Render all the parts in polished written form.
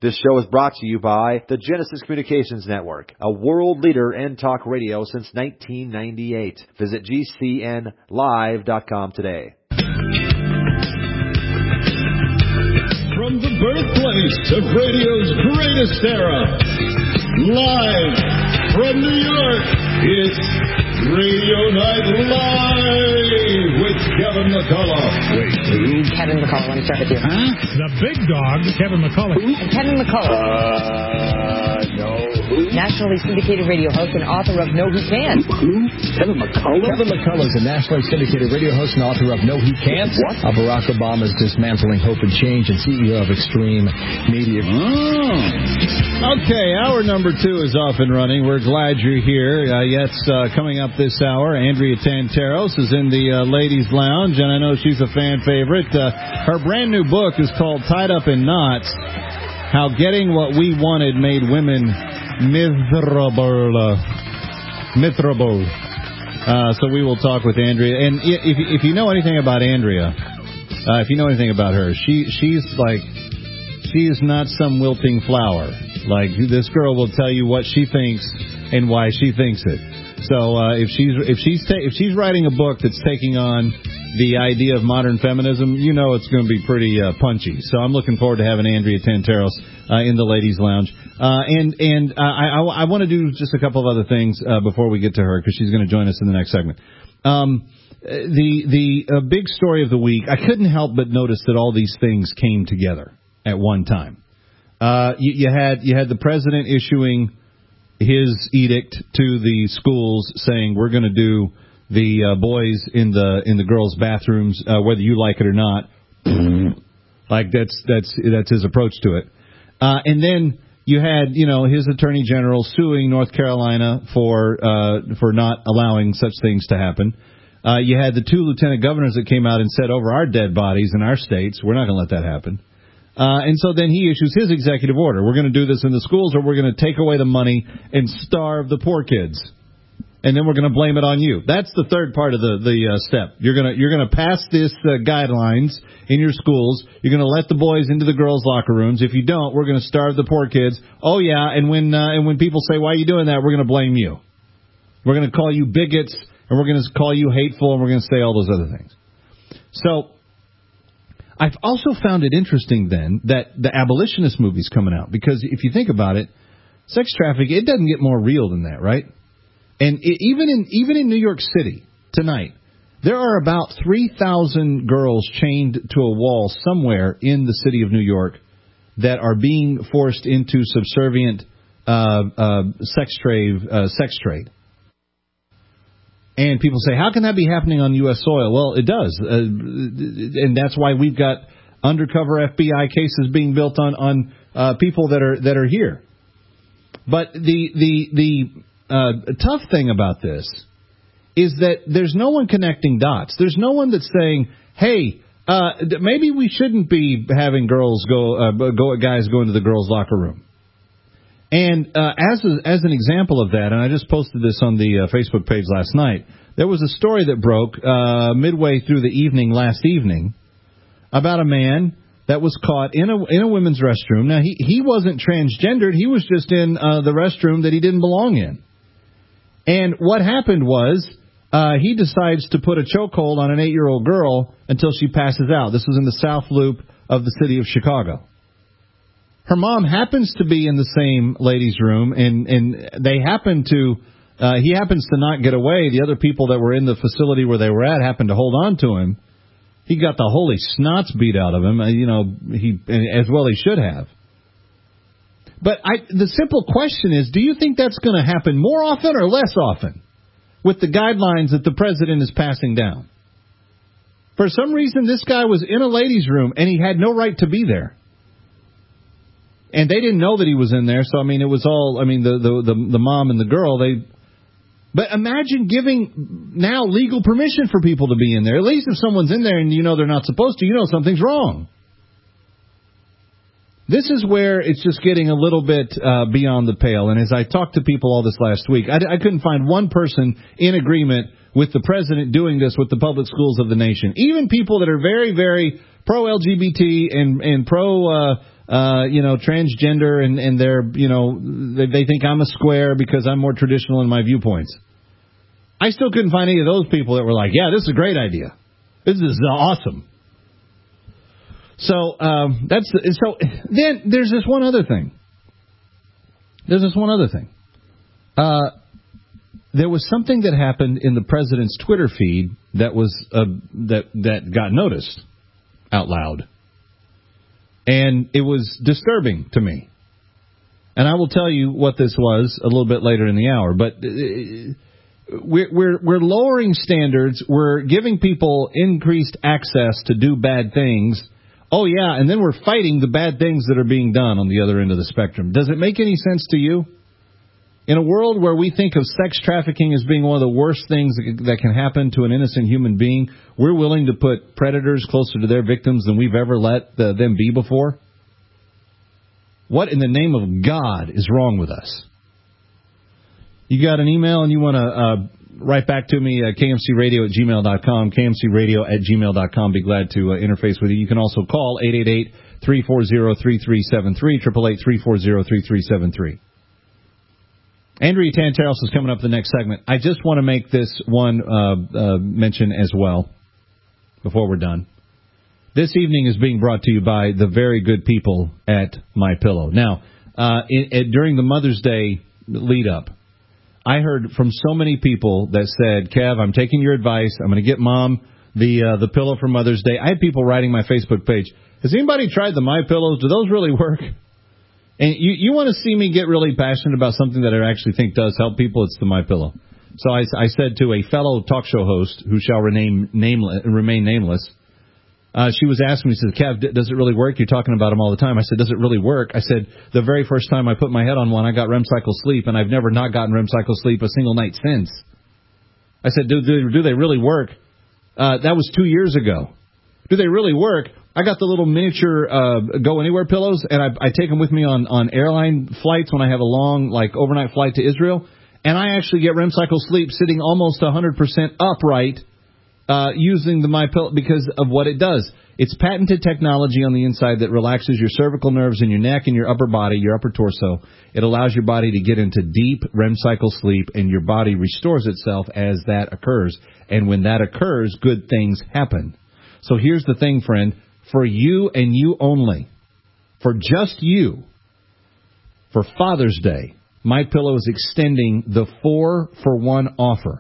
This show is brought to you by the Genesis Communications Network, a world leader in talk radio since 1998. Visit GCNlive.com today. From the birthplace of radio's greatest era, live from New York, it's Radio Night Live with Kevin McCullough. Wait, who? Kevin McCullough. Let me start with you. Huh? The big dog, Kevin McCullough. Who? Kevin McCullough. No. Who? Nationally syndicated radio host and author of No He Can't. Who? Kevin McCullough? Kevin McCullough is a nationally syndicated radio host and author of No He Can't. What? Barack Obama's Dismantling Hope and Change and CEO of Extreme Media. Oh. Okay, hour number 2 is off and running. We're glad you're here. Coming up this hour, Andrea Tantaros is in the Ladies Lounge, and I know she's a fan favorite. Her brand new book is called Tied Up in Knots, How Getting What We Wanted Made Women Miserable. So we will talk with Andrea. And if you know anything about Andrea, if you know anything about her, she is not some wilting flower. Like, this girl will tell you what she thinks and why she thinks it. So if she's writing a book that's taking on the idea of modern feminism, you know it's going to be pretty punchy. So I'm looking forward to having Andrea Tantaros in the Ladies Lounge. I want to do just a couple of other things before we get to her, because she's going to join us in the next segment. The big story of the week, I couldn't help but notice that all these things came together at one time. You had the president issuing his edict to the schools saying we're going to do the boys in the girls' bathrooms, whether you like it or not. Like that's his approach to it. And then you had his attorney general suing North Carolina for not allowing such things to happen. You had the 2 lieutenant governors that came out and said, over our dead bodies in our states, we're not going to let that happen. And so then he issues his executive order. We're going to do this in the schools, or we're going to take away the money and starve the poor kids. And then we're going to blame it on you. That's the third part of the step. You're going to pass this guidelines in your schools. You're going to let the boys into the girls' locker rooms. If you don't, we're going to starve the poor kids. Oh yeah, and when people say, why are you doing that, we're going to blame you. We're going to call you bigots, and we're going to call you hateful, and we're going to say all those other things. So I've also found it interesting then that the abolitionist movie's coming out, because if you think about it, sex trafficking, it doesn't get more real than that, right? And even in New York City tonight, there are about 3,000 girls chained to a wall somewhere in the city of New York that are being forced into subservient sex trade. And people say, how can that be happening on U.S. soil? Well, it does. And that's why we've got undercover FBI cases being built on people that are here. But the tough thing about this is that there's no one connecting dots. There's no one that's saying, hey, maybe we shouldn't be having guys go into the girls' locker room. And as an example of that, and I just posted this on the Facebook page last night, there was a story that broke midway through the evening last evening about a man that was caught in a women's restroom. Now, he wasn't transgendered. He was just in the restroom that he didn't belong in. And what happened was he decides to put a chokehold on an 8-year-old girl until she passes out. This was in the South Loop of the city of Chicago. Her mom happens to be in the same ladies' room, and they happen to, he happens to not get away. The other people that were in the facility where they were at happened to hold on to him. He got the holy snots beat out of him, as well he should have. But the simple question is, do you think that's going to happen more often or less often with the guidelines that the president is passing down? For some reason, this guy was in a ladies' room, and he had no right to be there. And they didn't know that he was in there, so, it was all, the mom and the girl, But imagine giving now legal permission for people to be in there. At least if someone's in there and they're not supposed to, something's wrong. This is where it's just getting a little bit beyond the pale. And as I talked to people all this last week, I couldn't find one person in agreement with the president doing this with the public schools of the nation. Even people that are very, very pro-LGBT and pro transgender and they're, they think I'm a square because I'm more traditional in my viewpoints. I still couldn't find any of those people that were like, yeah, this is a great idea. This is awesome. So then there's this one other thing. There was something that happened in the president's Twitter feed that was that got noticed out loud. And it was disturbing to me. And I will tell you what this was a little bit later in the hour. But we're lowering standards. We're giving people increased access to do bad things. Oh, yeah, and then we're fighting the bad things that are being done on the other end of the spectrum. Does it make any sense to you? In a world where we think of sex trafficking as being one of the worst things that can happen to an innocent human being, we're willing to put predators closer to their victims than we've ever let them be before? What in the name of God is wrong with us? You got an email and you want to write back to me at kmcradio@gmail.com, kmcradio@gmail.com. Be glad to interface with you. You can also call 888-340-3373, 888-340-3373. Andrea Tantaros is coming up the next segment. I just want to make this one mention as well before we're done. This evening is being brought to you by the very good people at MyPillow. Now, during the Mother's Day lead-up, I heard from so many people that said, Kev, I'm taking your advice. I'm going to get Mom the pillow for Mother's Day. I had people writing my Facebook page, has anybody tried the MyPillows? Do those really work? And you want to see me get really passionate about something that I actually think does help people, it's the MyPillow. So I said to a fellow talk show host who shall remain nameless, she was asking me, she said, Kev, does it really work? You're talking about them all the time. I said, does it really work? I said, the very first time I put my head on one, I got REM cycle sleep, and I've never not gotten REM cycle sleep a single night since. I said, do they really work? That was 2 years ago. Do they really work? I got the little miniature Go Anywhere pillows, and I take them with me on airline flights when I have a long, overnight flight to Israel, and I actually get REM cycle sleep sitting almost 100% upright using the MyPillow because of what it does. It's patented technology on the inside that relaxes your cervical nerves in your neck and your upper body, your upper torso. It allows your body to get into deep REM cycle sleep, and your body restores itself as that occurs. And when that occurs, good things happen. So here's the thing, friend. For you and you only, for just you, for Father's Day, MyPillow is extending the 4-for-1 offer.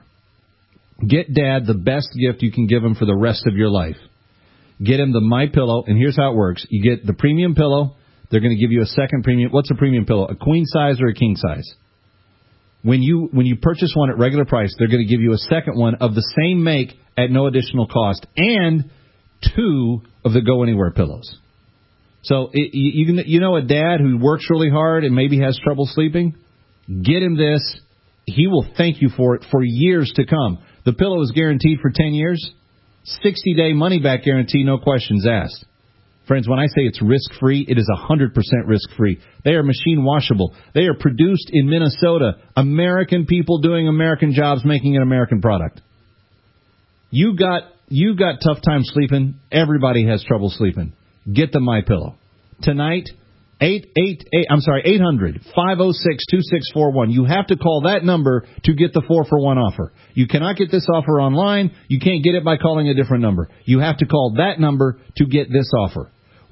Get Dad the best gift you can give him for the rest of your life. Get him the MyPillow, and here's how it works. You get the premium pillow. They're going to give you a second premium. What's a premium pillow? A queen size or a king size? When you purchase one at regular price, they're going to give you a second one of the same make at no additional cost, and 2 of the Go Anywhere pillows. So you know a dad who works really hard and maybe has trouble sleeping? Get him this. He will thank you for it for years to come. The pillow is guaranteed for 10 years. 60-day money-back guarantee, no questions asked. Friends, when I say it's risk-free, it is 100% risk-free. They are machine washable. They are produced in Minnesota. American people doing American jobs, making an American product. You got tough time sleeping. Everybody has trouble sleeping. Get the MyPillow. Tonight, 800-506-2641. You have to call that number to get the 4-for-1 offer. You cannot get this offer online. You can't get it by calling a different number. You have to call that number to get this offer.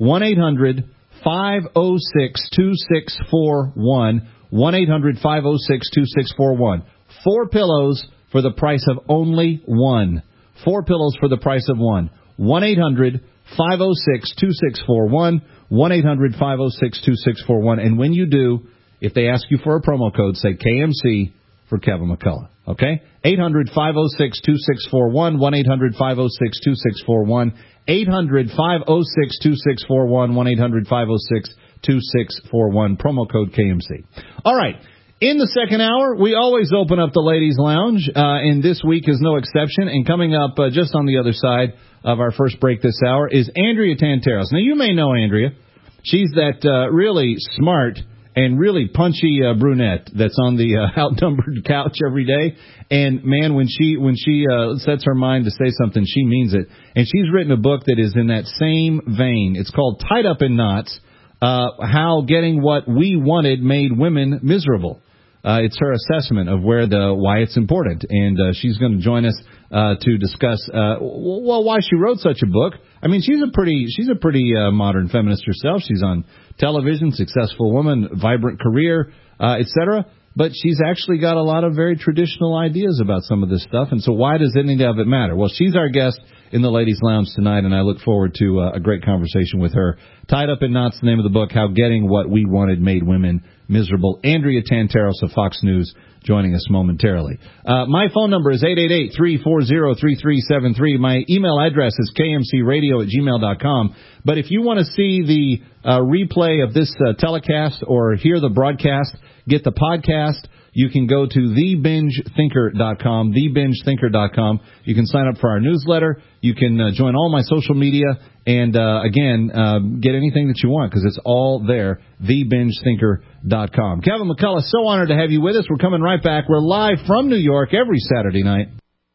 1-800-506-2641. 1-800-506-2641. 4 pillows for the price of only 1. 4 pillows for the price of 1. 1-800-506-2641. 1-800-506-2641. And when you do, if they ask you for a promo code, say KMC for Kevin McCullough. Okay? 800-506-2641. 1-800-506-2641. 800-506-2641. 1-800-506-2641. Promo code KMC. All right. In the second hour, we always open up the ladies' lounge, and this week is no exception. And coming up just on the other side of our first break this hour is Andrea Tantaros. Now, you may know Andrea. She's that really smart and really punchy brunette that's on the outnumbered couch every day. And, man, when she sets her mind to say something, she means it. And she's written a book that is in that same vein. It's called Tied Up in Knots. how getting what we wanted made women miserable. It's her assessment of why it's important, and she's going to join us to discuss why she wrote such a book. I mean, she's a pretty modern feminist herself. She's on television, successful woman, vibrant career, etc. But she's actually got a lot of very traditional ideas about some of this stuff. And so why does any of it matter? Well, she's our guest in the Ladies' Lounge tonight, and I look forward to a great conversation with her. Tied Up in Knots, the name of the book, How Getting What We Wanted Made Women Miserable. Andrea Tantaros of Fox News joining us momentarily. My phone number is 888-340-3373. My email address is kmcradio@gmail.com. But if you want to see the replay of this telecast or hear the broadcast, get the podcast, you can go to thebingethinker.com, thebingethinker.com. You can sign up for our newsletter. You can join all my social media and, again, get anything that you want because it's all there, thebingethinker.com. Kevin McCullough, so honored to have you with us. We're coming right back. We're live from New York every Saturday night.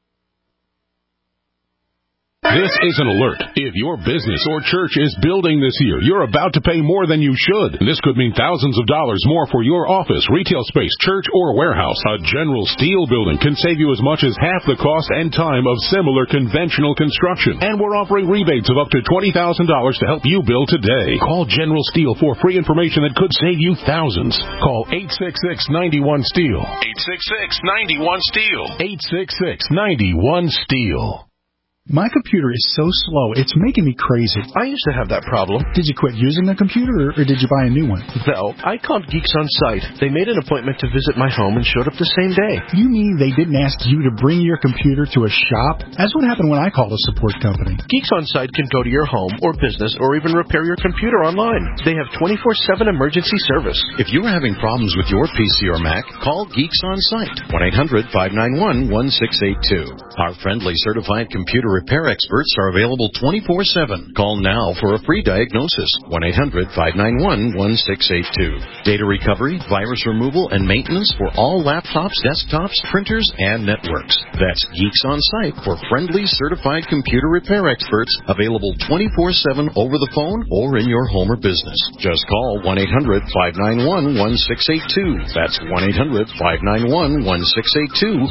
This is an alert. If your business or church is building this year, you're about to pay more than you should. This could mean thousands of dollars more for your office, retail space, church, or warehouse. A General Steel building can save you as much as half the cost and time of similar conventional construction. And we're offering rebates of up to $20,000 to help you build today. Call General Steel for free information that could save you thousands. Call 866-91-STEEL. 866-91-STEEL. 866-91-STEEL. My computer is so slow, it's making me crazy. I used to have that problem. Did you quit using the computer, or did you buy a new one? No, I called Geeks On Site. They made an appointment to visit my home and showed up the same day. You mean they didn't ask you to bring your computer to a shop? That's what happened when I called a support company. Geeks On Site can go to your home or business or even repair your computer online. They have 24/7 emergency service. If you're having problems with your PC or Mac, call Geeks On Site. 1-800-591-1682. Our friendly certified computer repair experts are available 24/7. Call now for a free diagnosis. 1-800-591-1682. Data recovery, virus removal, and maintenance for all laptops, desktops, printers, and networks. That's Geeks On Site for friendly certified computer repair experts available 24/7 over the phone or in your home or business. Just call 1-800-591-1682. That's 1-800-591-1682.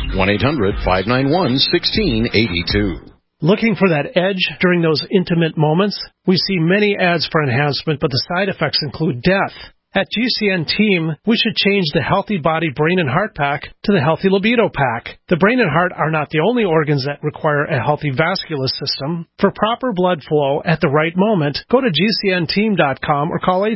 1-800-591-1682. Looking for that edge during those intimate moments? We see many ads for enhancement, but the side effects include death. At GCN Team, we should change the Healthy Body, Brain, and Heart Pack to the Healthy Libido Pack. The brain and heart are not the only organs that require a healthy vascular system. For proper blood flow at the right moment, go to GCNteam.com or call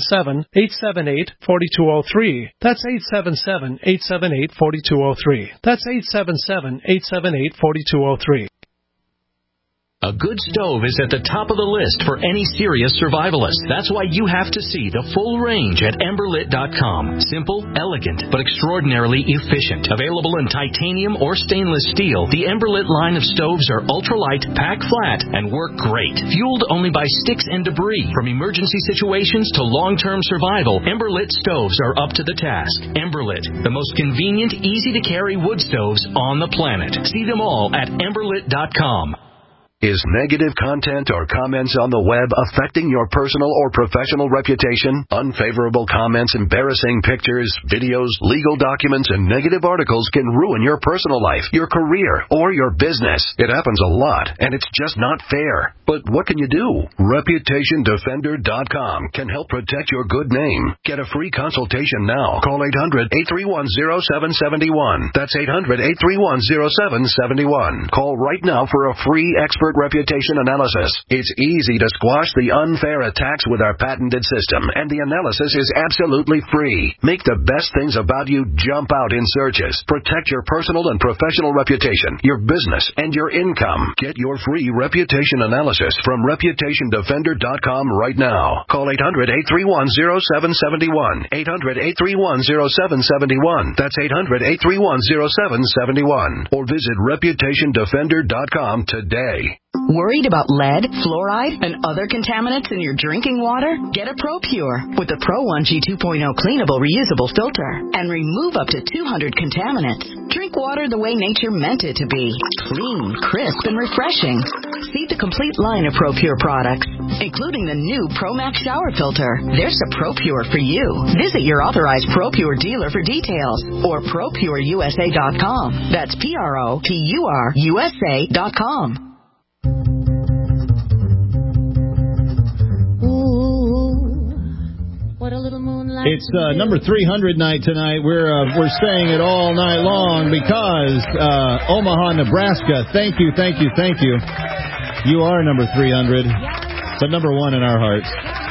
877-878-4203. That's 877-878-4203. That's 877-878-4203. A good stove is at the top of the list for any serious survivalist. That's why you have to see the full range at Emberlit.com. Simple, elegant, but extraordinarily efficient. Available in titanium or stainless steel, the Emberlit line of stoves are ultralight, pack flat, and work great. Fueled only by sticks and debris. From emergency situations to long-term survival, Emberlit stoves are up to the task. Emberlit, the most convenient, easy-to-carry wood stoves on the planet. See them all at Emberlit.com. Is negative content or comments on the web affecting your personal or professional reputation? Unfavorable comments, embarrassing pictures, videos, legal documents, and negative articles can ruin your personal life, your career, or your business. It happens a lot, and it's just not fair. But what can you do? ReputationDefender.com can help protect your good name. Get a free consultation now. Call 800-831-0771. That's 800-831-0771. Call right now for a free expert reputation analysis. It's easy to squash the unfair attacks with our patented system, and the analysis is absolutely free. Make the best things about you jump out in searches. Protect your personal and professional reputation, your business, and your income. Get your free reputation analysis from ReputationDefender.com right now. Call 800-831-0771. 800-831-0771. That's 800-831-0771. Or visit ReputationDefender.com today. Worried about lead, fluoride, and other contaminants in your drinking water? Get a ProPure with the Pro1G 2.0 cleanable reusable filter and remove up to 200 contaminants. Drink water the way nature meant it to be. Clean, crisp, and refreshing. See the complete line of ProPure products, including the new ProMax shower filter. There's a ProPure for you. Visit your authorized ProPure dealer for details or ProPureUSA.com. That's ProPureUSA.com. It's number 300 night tonight. We're saying it all night long because Omaha, Nebraska. Thank you. You are number 300. But number one in our hearts.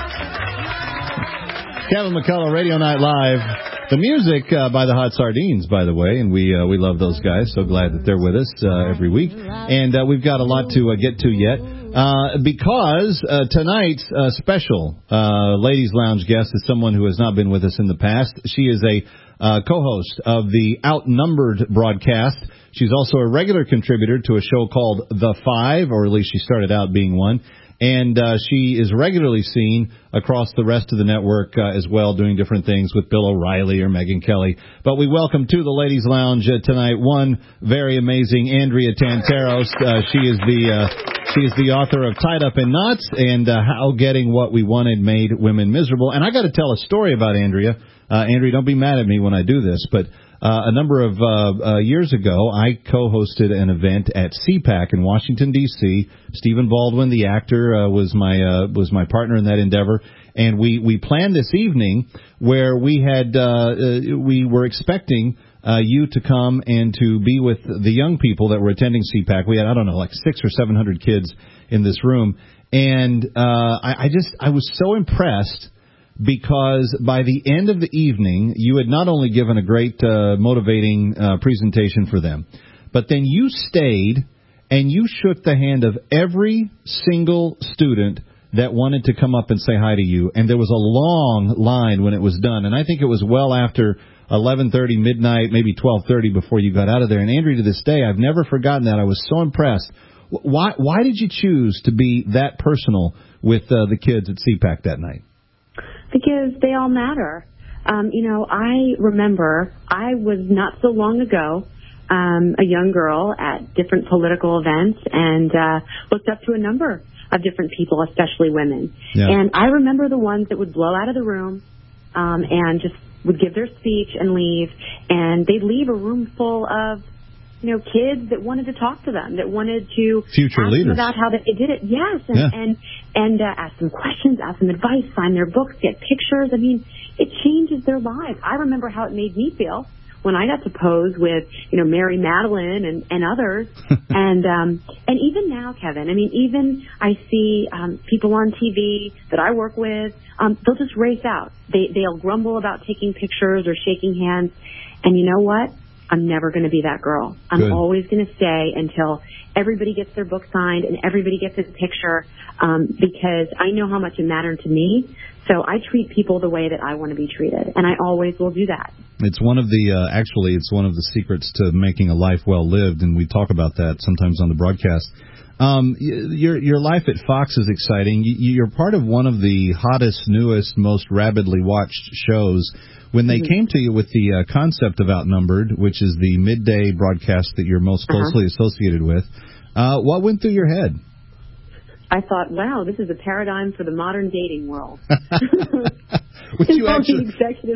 Kevin McCullough, Radio Night Live. The music by the Hot Sardines, by the way, and we love those guys. So glad that they're with us every week. And we've got a lot to get to yet. Because tonight's special Ladies Lounge guest is someone who has not been with us in the past. She is a co-host of the Outnumbered broadcast. She's also a regular contributor to a show called The Five, or at least she started out being one. And she is regularly seen across the rest of the network as well, doing different things with Bill O'Reilly or Megyn Kelly. But we welcome to the Ladies Lounge tonight one very amazing Andrea Tantaros. She is the author of Tied Up in Knots and How Getting What We Wanted Made Women Miserable. And I got to tell a story about Andrea. Andrea, don't be mad at me when I do this, but a number of years ago, I co-hosted an event at CPAC in Washington, D.C. Stephen Baldwin, the actor, was my partner in that endeavor, and we planned this evening where we were expecting you to come and to be with the young people that were attending CPAC. We had, I don't know, like 600 or 700 kids in this room, and I was so impressed. Because by the end of the evening, you had not only given a great motivating presentation for them, but then you stayed and you shook the hand of every single student that wanted to come up and say hi to you. And there was a long line when it was done. And I think it was well after 11:30, midnight, maybe 12:30 before you got out of there. And Andrea, to this day, I've never forgotten that. I was so impressed. Why did you choose to be that personal with the kids at CPAC that night? Because they all matter. I remember I was not so long ago a young girl at different political events and looked up to a number of different people, especially women. Yeah. And I remember the ones that would blow out of the room and just would give their speech and leave. And they'd leave a room full of kids that wanted to talk to them, that wanted to future ask leaders them about how they did it. Yes, and ask them questions, ask them advice, sign their books, get pictures. I mean, it changes their lives. I remember how it made me feel when I got to pose with, Mary Madeline and others. and even now, Kevin, I mean, even I see people on TV that I work with, they'll just race out. They'll grumble about taking pictures or shaking hands. And you know what? I'm never going to be that girl. I'm always going to stay until everybody gets their book signed and everybody gets a picture because I know how much it mattered to me. So I treat people the way that I want to be treated, and I always will do that. It's one of the it's one of the secrets to making a life well lived, and we talk about that sometimes on the broadcast. Your life at Fox is exciting. You're part of one of the hottest, newest, most rapidly watched shows. When they came to you with the concept of Outnumbered, which is the midday broadcast that you're most closely associated with, what went through your head? I thought, wow, this is a paradigm for the modern dating world. Which you actually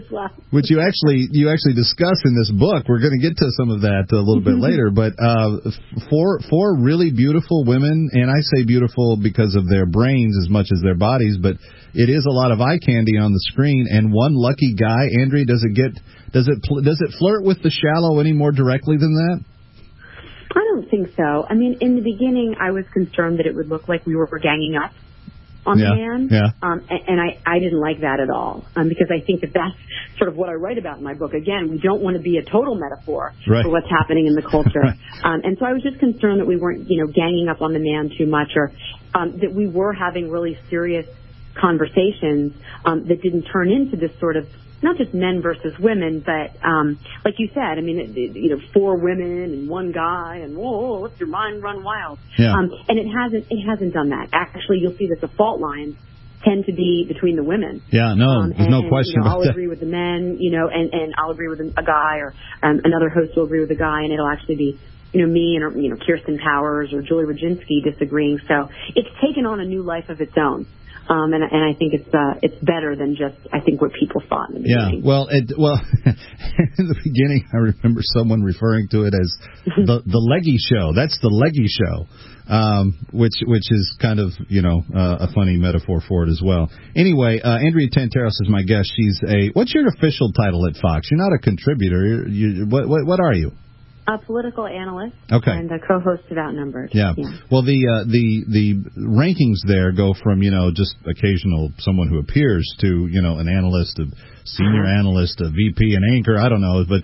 discuss in this book. We're going to get to some of that a little bit later. But four really beautiful women, and I say beautiful because of their brains as much as their bodies, but it is a lot of eye candy on the screen. And one lucky guy, Andrea, does it flirt with the shallow any more directly than that? I don't think so. I mean, in the beginning, I was concerned that it would look like we were ganging up on the man. Yeah. And I didn't like that at all because I think that's sort of what I write about in my book. Again, we don't want to be a total metaphor for what's happening in the culture. And so I was just concerned that we weren't, ganging up on the man too much or that we were having really serious conversations that didn't turn into this sort of, not just men versus women, but like you said, I mean, four women and one guy, and whoa, let your mind run wild. Yeah. And it hasn't done that. Actually, you'll see that the fault lines tend to be between the women. Yeah, no, there's no question about I'll that. agree with the men, and I'll agree with a guy, or another host will agree with a guy, and it'll actually be me and Kirsten Powers or Julie Rodzinski disagreeing. So it's taken on a new life of its own. And I think it's better than just, I think, what people thought in the beginning. Yeah, well, in the beginning, I remember someone referring to it as the leggy show. That's the leggy show, which is kind of, a funny metaphor for it as well. Anyway, Andrea Tantaros is my guest. She's what's your official title at Fox? You're not a contributor. What are you? A political analyst, okay, and a co-host of Outnumbered. Yeah. Well, the rankings there go from just occasional someone who appears to an analyst, a senior analyst, a VP, an anchor. I don't know, but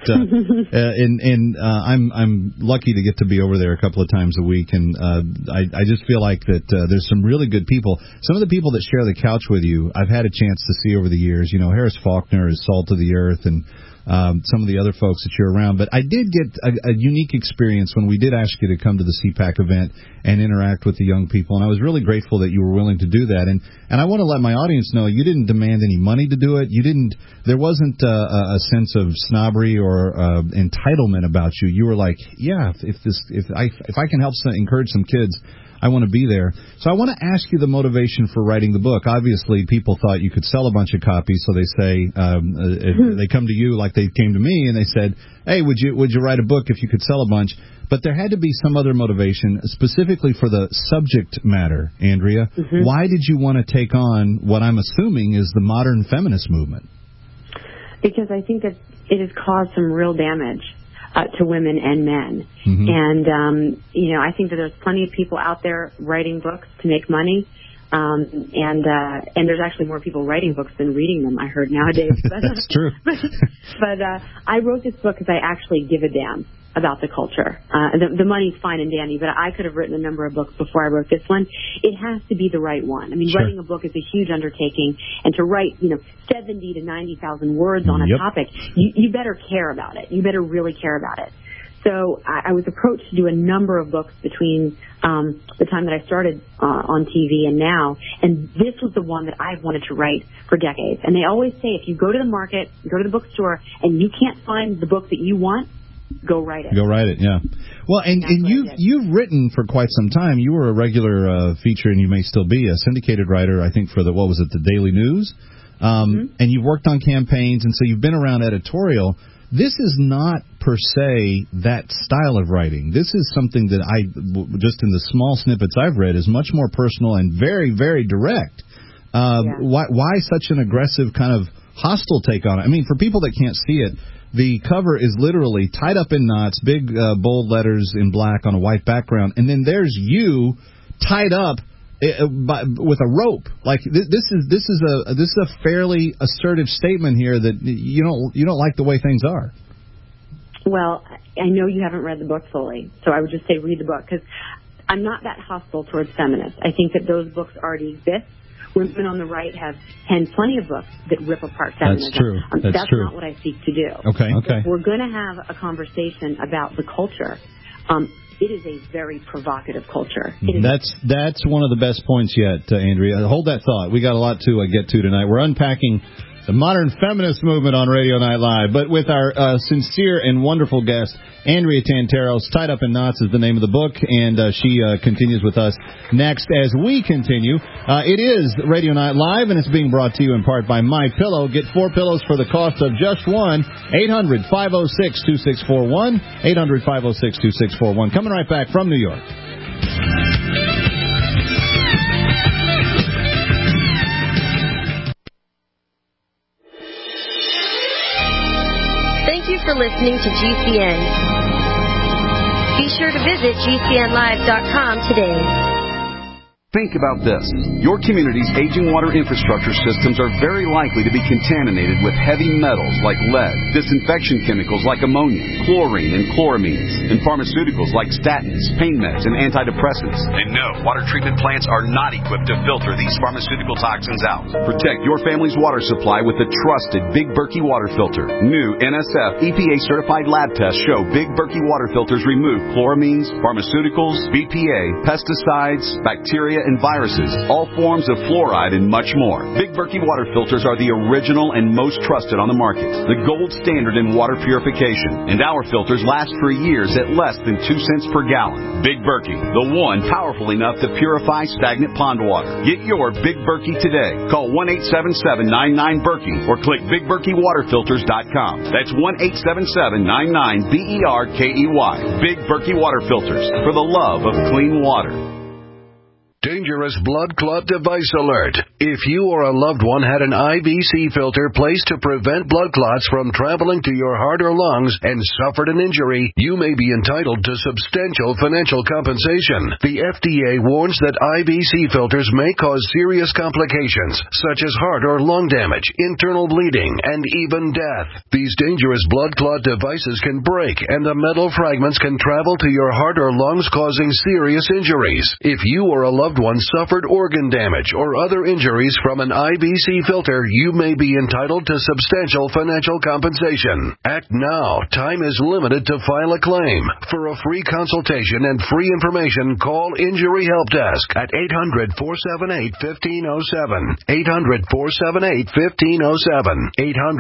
I'm lucky to get to be over there a couple of times a week, and I just feel like that there's some really good people. Some of the people that share the couch with you, I've had a chance to see over the years. Harris Faulkner is salt of the earth, and some of the other folks that you're around. But I did get a unique experience when we did ask you to come to the CPAC event and interact with the young people, and I was really grateful that you were willing to do that. And I want to let my audience know you didn't demand any money to do it. There wasn't a sense of snobbery or entitlement about you. You were like, yeah, if I can help encourage some kids, I want to be there. So I want to ask you the motivation for writing the book. Obviously, people thought you could sell a bunch of copies, so they say they come to you like they came to me, and they said, "Hey, would you write a book if you could sell a bunch?" But there had to be some other motivation, specifically for the subject matter, Andrea. Mm-hmm. Why did you want to take on what I'm assuming is the modern feminist movement? Because I think that it has caused some real damage to women and men. Mm-hmm. And, I think that there's plenty of people out there writing books to make money. And there's actually more people writing books than reading them, I heard nowadays. That's true. But I wrote this book because I actually give a damn about the culture. The money's fine and dandy, but I could have written a number of books before I wrote this one. It has to be the right one. I mean, Writing a book is a huge undertaking, and to write, 70 to 90,000 words on a topic, you better care about it. You better really care about it. So I was approached to do a number of books between the time that I started on TV and now, and this was the one that I've wanted to write for decades. And they always say, if you go to the market, go to the bookstore, and you can't find the book that you want, go write it. Go write it, yeah. Well, and you've written for quite some time. You were a regular feature, and you may still be a syndicated writer, I think, for the Daily News. And you've worked on campaigns, and so you've been around editorial. This is not, per se, that style of writing. This is something that just in the small snippets I've read, is much more personal and very, very direct. Why such an aggressive kind of hostile take on it? I mean, for people that can't see it, the cover is literally tied up in knots, big bold letters in black on a white background, and then there's you tied up with a rope. Like this is a fairly assertive statement here that you don't like the way things are. Well, I know you haven't read the book fully, so I would just say read the book, because I'm not that hostile towards feminists. I think that those books already exist. Women on the right have penned plenty of books that rip apart feminism. That's true. That's true. not what I seek to do. Okay. If we're going to have a conversation about the culture, it is a very provocative culture. That's one of the best points yet, Andrea. Hold that thought. We got a lot to get to tonight. We're unpacking the modern feminist movement on Radio Night Live, but with our sincere and wonderful guest, Andrea Tantaros. Tied Up in Knots is the name of the book, and she continues with us next as we continue. It is Radio Night Live, and it's being brought to you in part by MyPillow. Get 4 pillows for the cost of just one. 800-506-2641. 800-506-2641. Coming right back from New York. Thank you for listening to GCN. Be sure to visit GCNlive.com today. Think about this. Your community's aging water infrastructure systems are very likely to be contaminated with heavy metals like lead, disinfection chemicals like ammonia, chlorine and chloramines, and pharmaceuticals like statins, pain meds, and antidepressants. And no, water treatment plants are not equipped to filter these pharmaceutical toxins out. Protect your family's water supply with the trusted Big Berkey water filter. New NSF EPA-certified lab tests show Big Berkey water filters remove chloramines, pharmaceuticals, BPA, pesticides, bacteria, and viruses, all forms of fluoride, and much more. Big Berkey water filters are the original and most trusted on the market, the gold standard in water purification, and our filters last for years at less than 2 cents per gallon. Big Berkey, the one powerful enough to purify stagnant pond water. Get your Big Berkey today. Call 1-877-99-BERKEY or click BigBerkeyWaterFilters.com. That's 1-877-99-BERKEY. Big Berkey Water Filters, for the love of clean water. Dangerous blood clot device alert. If you or a loved one had an IVC filter placed to prevent blood clots from traveling to your heart or lungs and suffered an injury, you may be entitled to substantial financial compensation. The FDA warns that IVC filters may cause serious complications, such as heart or lung damage, internal bleeding, and even death. These dangerous blood clot devices can break, and the metal fragments can travel to your heart or lungs, causing serious injuries. If you or a loved one suffered organ damage or other injuries from an IVC filter, you may be entitled to substantial financial compensation. Act now. Time is limited to file a claim. For a free consultation and free information, call Injury Help Desk at 800-478-1507. 800-478-1507.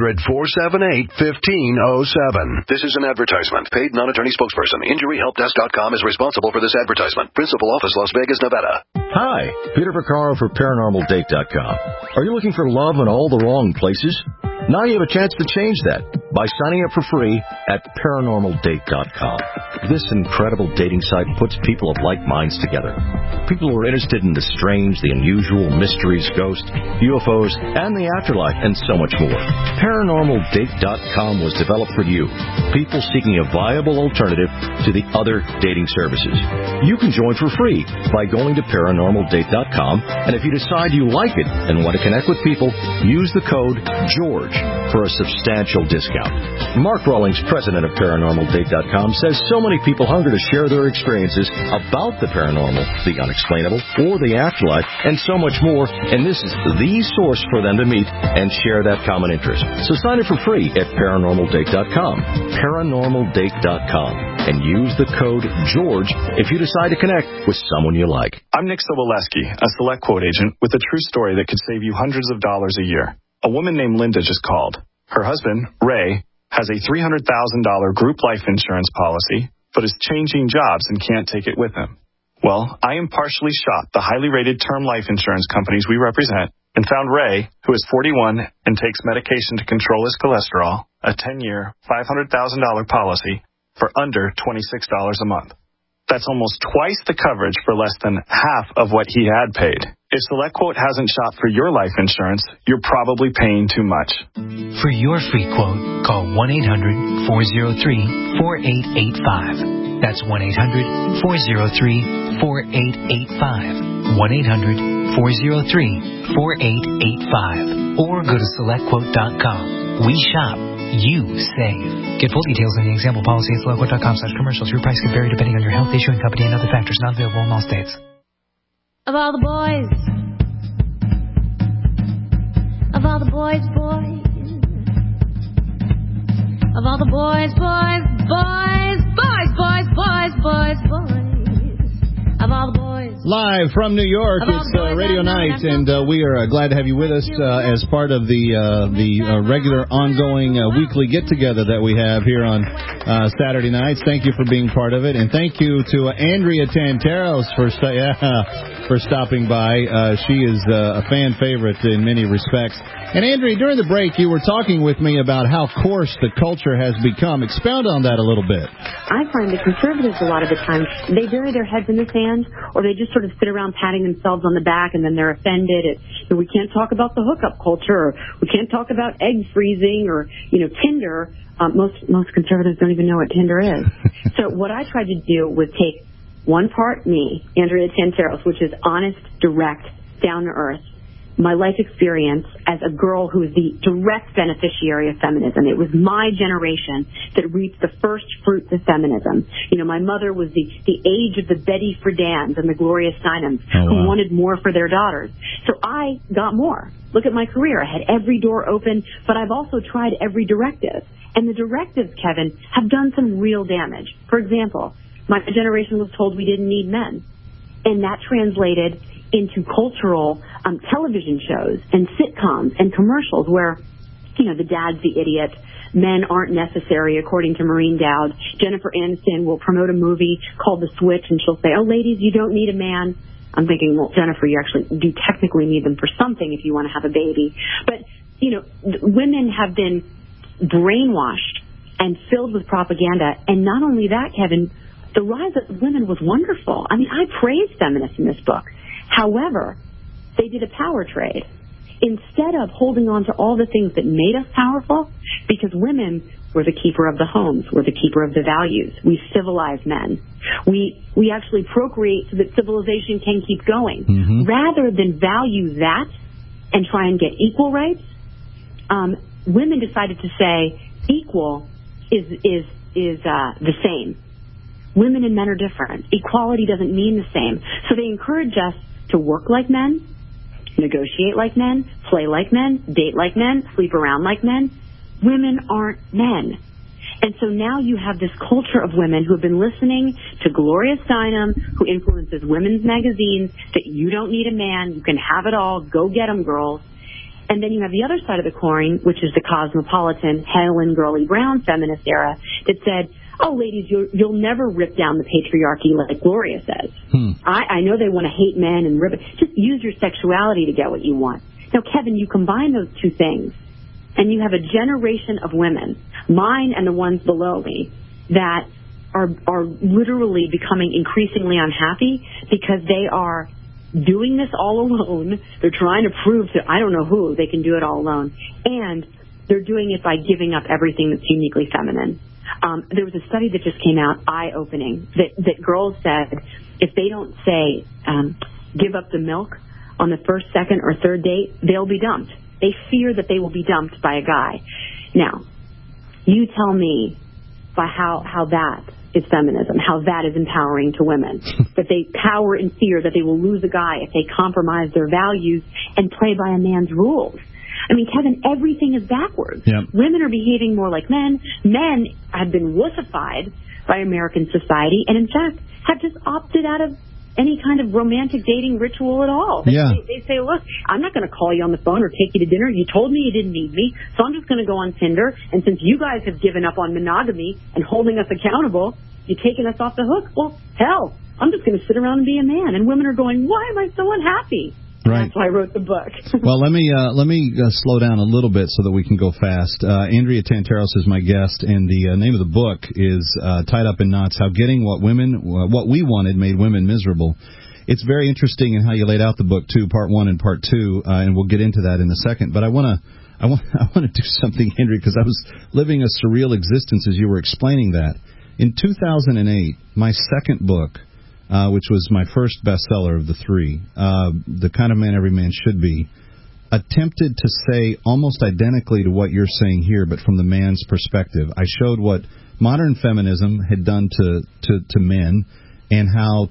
800-478-1507. This is an advertisement. Paid non-attorney spokesperson. InjuryHelpDesk.com is responsible for this advertisement. Principal office, Las Vegas, Nevada. Hi, Peter Vaccaro for ParanormalDate.com. Are you looking for love in all the wrong places? Now you have a chance to change that by signing up for free at ParanormalDate.com. This incredible dating site puts people of like minds together. People who are interested in the strange, the unusual, mysteries, ghosts, UFOs, and the afterlife, and so much more. ParanormalDate.com was developed for you, people seeking a viable alternative to the other dating services. You can join for free by going to ParanormalDate.com, and if you decide you like it and want to connect with people, use the code GEORGE for a substantial discount. Mark Rawlings, president of ParanormalDate.com, says so many people hunger to share their experiences about the paranormal, the unexplainable, or the afterlife, and so much more, and this is the source for them to meet and share that common interest. So sign up for free at ParanormalDate.com, ParanormalDate.com, and use the code GEORGE if you decide to connect with someone you like. I'm Nick Soboleski, a Select Quote agent with a true story that could save you hundreds of dollars a year. A woman named Linda just called. Her husband, Ray, has a $300,000 group life insurance policy, but is changing jobs and can't take it with him. Well, I impartially shot the highly rated term life insurance companies we represent and found Ray, who is 41 and takes medication to control his cholesterol, a 10-year, $500,000 policy for under $26 a month. That's almost twice the coverage for less than half of what he had paid. If SelectQuote hasn't shopped for your life insurance, you're probably paying too much. For your free quote, call 1-800-403-4885. That's 1-800-403-4885. 1-800-403-4885. Or go to SelectQuote.com. We shop. You save. Get full details in the example policy at SelectQuote.com/commercials. Your price can vary depending on your health, issuing company, and other factors. Not available in all states. Of all the boys, of all the boys, of all the boys, of all the boys. Live from New York, it's Radio Night, and we are glad to have you with us as part of the regular ongoing weekly get-together that we have here on Saturday nights. Thank you for being part of it, and thank you to Andrea Tanteros for stopping by. She is a fan favorite in many respects. And Andrea, during the break, you were talking with me about how coarse the culture has become. Expound on that a little bit. I find the conservatives a lot of the time, they bury their heads in the sand, or they just sort of sit around patting themselves on the back, and then they're offended. We can't talk about the hookup culture, or we can't talk about egg freezing, or Tinder. Most conservatives don't even know what Tinder is. So what I tried to do was take one part me, Andrea Tantaros, which is honest, direct, down to earth. My life experience as a girl who is the direct beneficiary of feminism. It was my generation that reaped the first fruits of feminism. You know, my mother was the age of the Betty Friedan's and the Gloria Steinems who wanted more for their daughters. So I got more. Look at my career. I had every door open, but I've also tried every directive. And the directives, Kevin, have done some real damage. For example, my generation was told we didn't need men. And that translated into cultural television shows and sitcoms and commercials where, you know, the dad's the idiot, men aren't necessary, according to Maureen Dowd. Jennifer Aniston will promote a movie called The Switch, and she'll say, oh, ladies, you don't need a man. I'm thinking, well, Jennifer, you actually do technically need them for something if you want to have a baby. But, you know, women have been brainwashed and filled with propaganda. And not only that, Kevin, the rise of women was wonderful. I mean, I praise feminists in this book. However, they did a power trade. Instead of holding on to all the things that made us powerful, because women were the keeper of the homes, were the keeper of the values. We civilized men. We actually procreate so that civilization can keep going. Mm-hmm. Rather than value that and try and get equal rights, women decided to say equal is the same. Women and men are different. Equality doesn't mean the same. So they encourage us to work like men, negotiate like men, play like men, date like men, sleep around like men. Women aren't men. And so now you have this culture of women who have been listening to Gloria Steinem, who influences women's magazines, that you don't need a man, you can have it all, go get 'em, girls. And then you have the other side of the coin, which is the cosmopolitan, Helen Gurley Brown feminist era that said, oh, ladies, you'll never rip down the patriarchy like Gloria says. I know they want to hate men and rip it. Just use your sexuality to get what you want. Now, Kevin, you combine those two things, and you have a generation of women, mine and the ones below me, that are literally becoming increasingly unhappy because they are doing this all alone. They're trying to prove to I don't know who they can do it all alone. And they're doing it by giving up everything that's uniquely feminine. There was a study that just came out, eye-opening, that girls said if they don't say give up the milk on the first, second, or third date, they'll be dumped. They fear that they will be dumped by a guy. Now, you tell me by how that is feminism, how that is empowering to women, that they cower in fear that they will lose a guy if they compromise their values and play by a man's rules. I mean, Kevin, everything is backwards. Yep. Women are behaving more like men. Men have been wussified by American society and, in fact, have just opted out of any kind of romantic dating ritual at all. They say, look, I'm not going to call you on the phone or take you to dinner. You told me you didn't need me, so I'm just going to go on Tinder. And since you guys have given up on monogamy and holding us accountable, you're taking us off the hook. Well, hell, I'm just going to sit around and be a man. And women are going, why am I so unhappy? Right. That's why I wrote the book. Well, let me slow down a little bit so that we can go fast. Andrea Tantaros is my guest, and the name of the book is Tied Up in Knots: How Getting What We Wanted Made Women Miserable. It's very interesting in how you laid out the book too, part 1 and part 2, and we'll get into that in a second. But I want to do something, Andrea, because I was living a surreal existence as you were explaining that. In 2008, my second book, which was my first bestseller of the three, The Kind of Man Every Man Should Be, attempted to say almost identically to what you're saying here, but from the man's perspective. I showed what modern feminism had done to men, and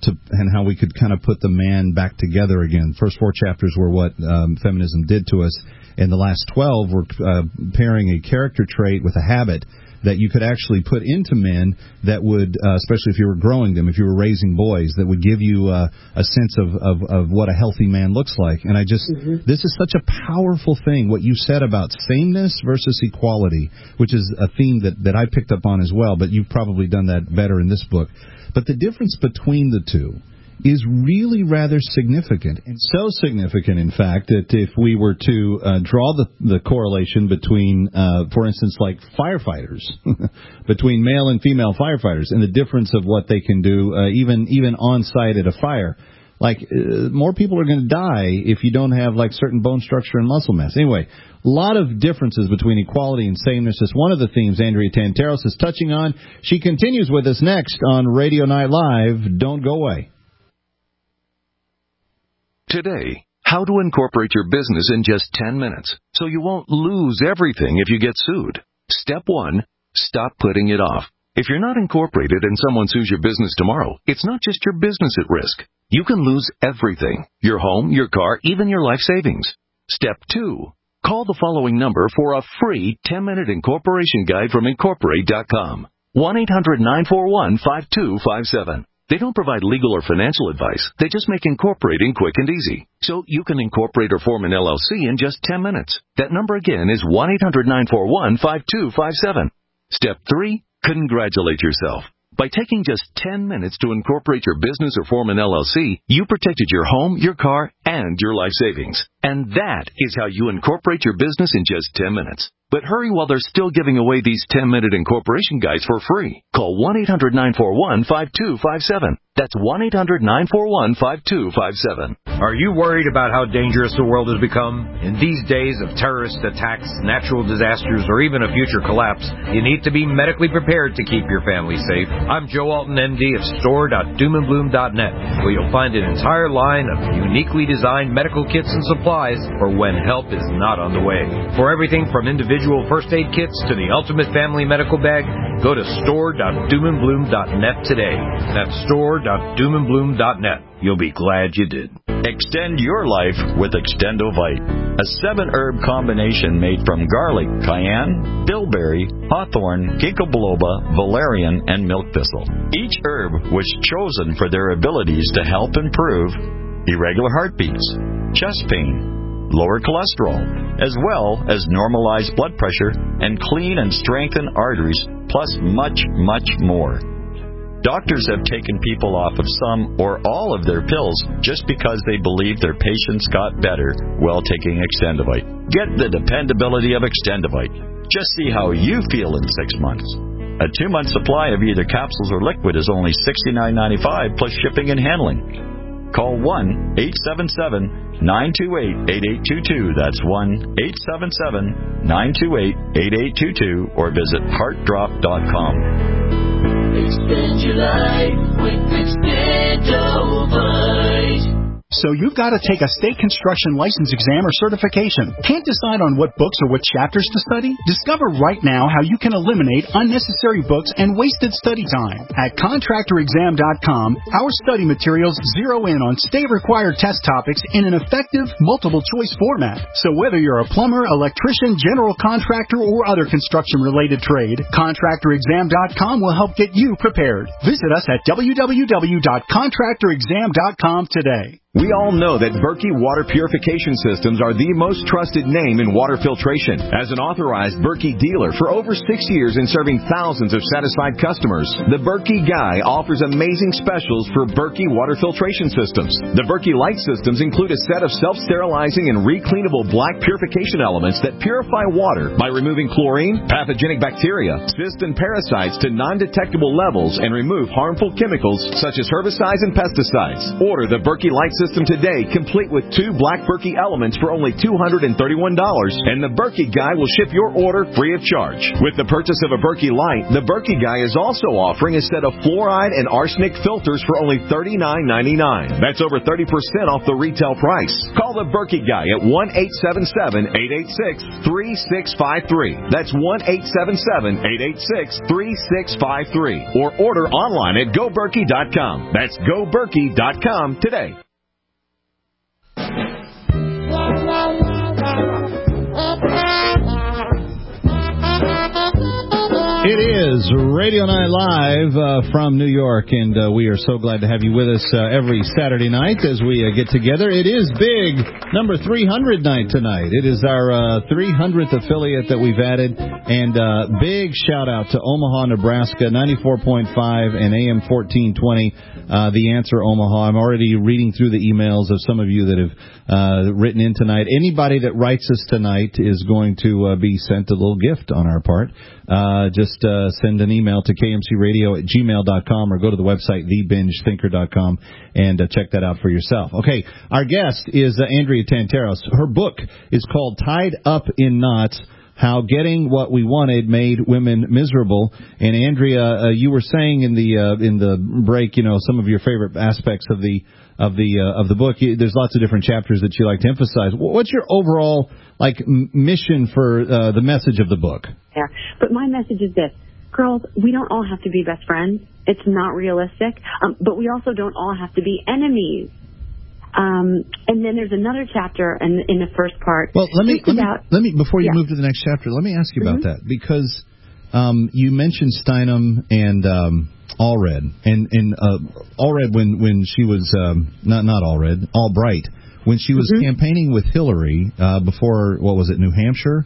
how we could kind of put the man back together again. First 4 chapters were what feminism did to us, and the last 12 were pairing a character trait with a habit that you could actually put into men that would, especially if you were growing them, if you were raising boys, that would give you a sense of what a healthy man looks like. And I just, this is such a powerful thing, what you said about sameness versus equality, which is a theme that I picked up on as well, but you've probably done that better in this book. But the difference between the two is really rather significant, and so significant, in fact, that if we were to draw the correlation between, for instance, like firefighters, between male and female firefighters, and the difference of what they can do even on site at a fire. more people are going to die if you don't have like certain bone structure and muscle mass. Anyway, a lot of differences between equality and sameness is one of the themes Andrea Tantaros is touching on. She continues with us next on Radio Night Live. Don't go away. Today, how to incorporate your business in just 10 minutes so you won't lose everything if you get sued. Step 1, stop putting it off. If you're not incorporated and someone sues your business tomorrow, it's not just your business at risk. You can lose everything: your home, your car, even your life savings. Step 2, call the following number for a free 10-minute incorporation guide from Incorporate.com. 1-800-941-5257. They don't provide legal or financial advice. They just make incorporating quick and easy. So you can incorporate or form an LLC in just 10 minutes. That number again is 1-800-941-5257. Step 3, congratulate yourself. By taking just 10 minutes to incorporate your business or form an LLC, you protected your home, your car, and your life savings. And that is how you incorporate your business in just 10 minutes. But hurry while they're still giving away these 10-minute incorporation guides for free. Call 1-800-941-5257. That's 1-800-941-5257. Are you worried about how dangerous the world has become? In these days of terrorist attacks, natural disasters, or even a future collapse, you need to be medically prepared to keep your family safe. I'm Joe Alton, MD of store.doomandbloom.net, where you'll find an entire line of uniquely designed medical kits and supplies for when help is not on the way. For everything from individual first aid kits to the ultimate family medical bag, go to store.doomandbloom.net today. That's store.doomandbloom.net. You'll be glad you did. Extend your life with Extendovite, a 7-herb combination made from garlic, cayenne, bilberry, hawthorn, ginkgo biloba, valerian, and milk thistle. Each herb was chosen for their abilities to help improve irregular heartbeats, chest pain, lower cholesterol, as well as normalize blood pressure and clean and strengthen arteries, plus much, much more. Doctors have taken people off of some or all of their pills just because they believe their patients got better while taking Extendovite. Get the dependability of Extendovite. Just see how you feel in 6 months. A 2-month supply of either capsules or liquid is only $69.95 plus shipping and handling. Call 1-877-928-8822. That's 1-877-928-8822 or visit heartdrop.com. Extend your life with Extendovite. So you've got to take a state construction license exam or certification. Can't decide on what books or what chapters to study? Discover right now how you can eliminate unnecessary books and wasted study time. At contractorexam.com, our study materials zero in on state-required test topics in an effective, multiple-choice format. So whether you're a plumber, electrician, general contractor, or other construction-related trade, contractorexam.com will help get you prepared. Visit us at www.contractorexam.com today. We all know that Berkey Water Purification Systems are the most trusted name in water filtration. As an authorized Berkey dealer for over 6 years and serving thousands of satisfied customers, the Berkey Guy offers amazing specials for Berkey Water Filtration Systems. The Berkey Light Systems include a set of self-sterilizing and recleanable black purification elements that purify water by removing chlorine, pathogenic bacteria, cysts, and parasites to non-detectable levels and remove harmful chemicals such as herbicides and pesticides. Order the Berkey Light System today, complete with 2 black Berkey elements for only $231, and the Berkey Guy will ship your order free of charge. With the purchase of a Berkey Light, the Berkey Guy is also offering a set of fluoride and arsenic filters for only $39.99. That's over 30% off the retail price. Call the Berkey Guy at 1-877-886-3653. That's 1-877-886-3653. Or order online at GoBerkey.com. That's GoBerkey.com today. It is Radio Night Live from New York, and we are so glad to have you with us every Saturday night as we get together. It is big number 300 night tonight. It is our 300th affiliate that we've added, and big shout out to Omaha, Nebraska, 94.5 and AM 1420. The Answer Omaha. I'm already reading through the emails of some of you that have written in tonight. Anybody that writes us tonight is going to be sent a little gift on our part. Just send an email to kmcradio@gmail.com or go to the website, thebingethinker.com, and check that out for yourself. Okay, our guest is Andrea Tantaros. Her book is called Tied Up in Knots, How Getting What We Wanted Made Women Miserable. And Andrea, you were saying in the break, some of your favorite aspects of the book. There's lots of different chapters that you like to emphasize. What's your overall mission for the message of the book? Yeah, but my message is this: girls, we don't all have to be best friends. It's not realistic. But we also don't all have to be enemies. And then there's another chapter in the first part. Well, let me before you move to the next chapter, let me ask you about that, because you mentioned Steinem and Allred, and Allred when she was not Allred, Albright, when she was campaigning with Hillary before, what was it, New Hampshire.